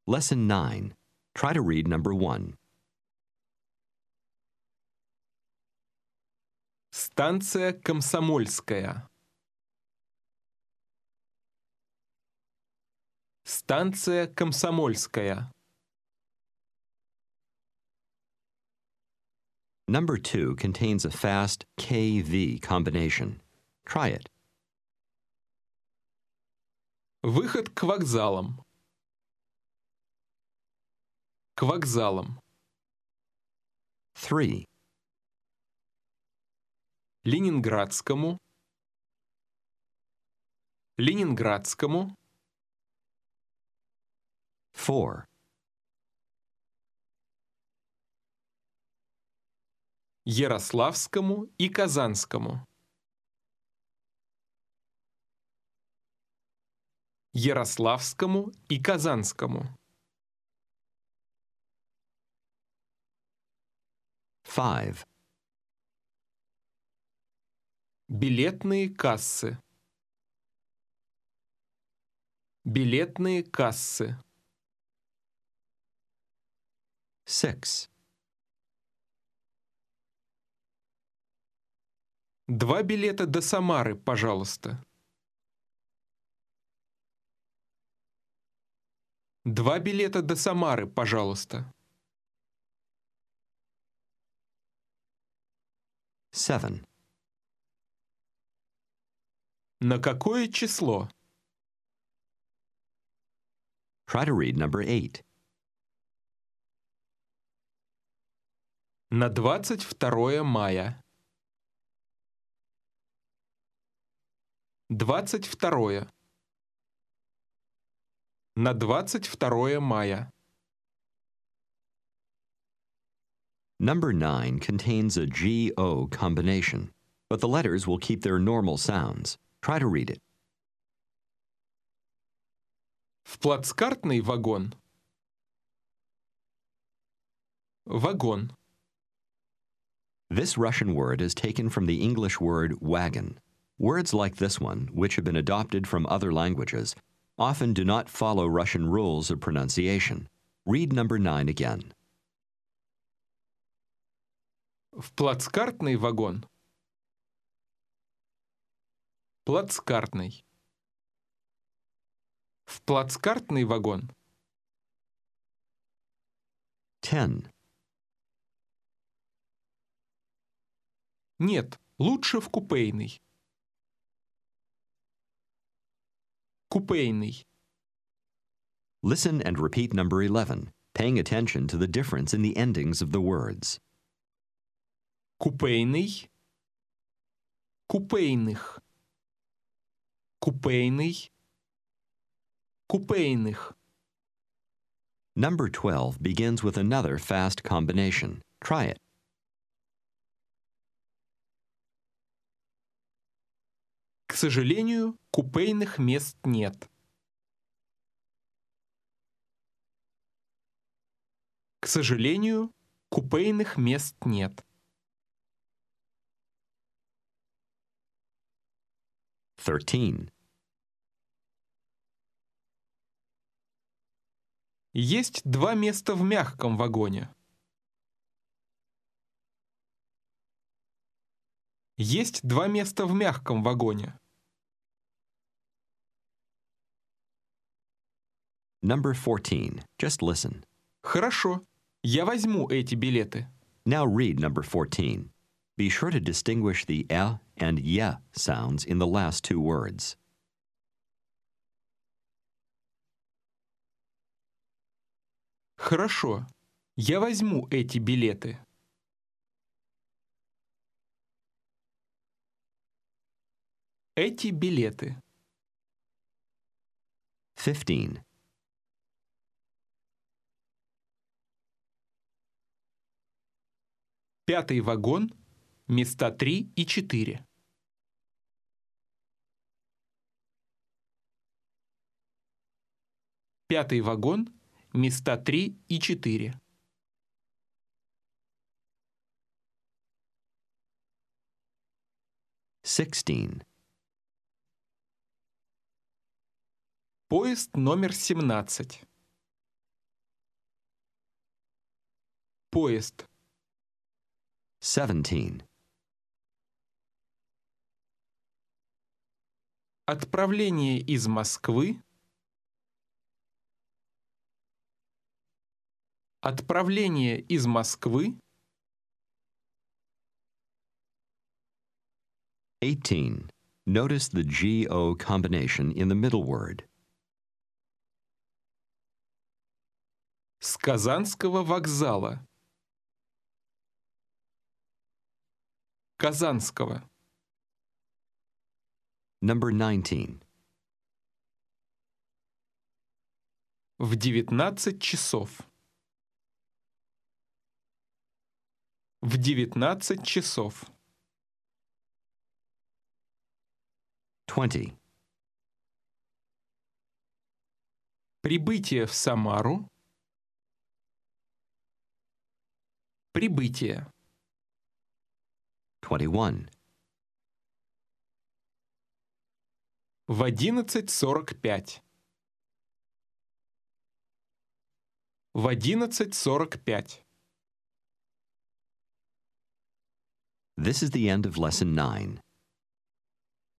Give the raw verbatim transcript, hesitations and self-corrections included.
Lesson nine. Try to read number one. Станция Комсомольская. Станция Комсомольская. Number two contains a fast K V combination. Try it. Выход к вокзалам. К вокзалам. Three. Ленинградскому. Ленинградскому. Four. Ярославскому и Казанскому. Ярославскому и Казанскому. Five. Билетные кассы. Билетные кассы. Six. Два билета до Самары, пожалуйста. Два билета до Самары, пожалуйста. Seven. На какое число? Try to read number eight. На двадцать второе мая. Двадцать второе. На двадцать второе мая. Number nine contains a G O combination, but the letters will keep their normal sounds. Try to read it. В плацкартный вагон. Вагон. This Russian word is taken from the English word wagon. Words like this one, which have been adopted from other languages, often do not follow Russian rules of pronunciation. Read number nine again. В плацкартный вагон. Плацкартный. В плацкартный вагон. Ten. Нет, лучше в купейный. Купейный. Listen and repeat number eleven, paying attention to the difference in the endings of the words. Купейный. Купейных. Купейный. Купейных. Number twelve begins with another fast combination. Try it. К сожалению, купейных мест нет. К сожалению, купейных мест нет. Thirteen. Есть два места в мягком вагоне. Есть два места в мягком вагоне. Number fourteen. Just listen. Хорошо, я возьму эти билеты. Now read number fourteen. Be sure to distinguish the "e" and "ye" sounds in the last two words. Хорошо, я возьму эти билеты. Эти билеты. Fifteen. Пятый вагон, места три и четыре. Пятый вагон, места три и четыре. Sixteen. Поезд номер семнадцать. Поезд. seventeen. Отправление из Москвы. Отправление из Москвы. eighteen. Notice the G O combination in the middle word. С Казанского вокзала. Казанского. Number nineteen. В девятнадцать часов. В девятнадцать часов. twenty. Прибытие в Самару. Прибытие. twenty-one. В одиннадцать сорок пять. В одиннадцать сорок пять. This is the end of lesson nine.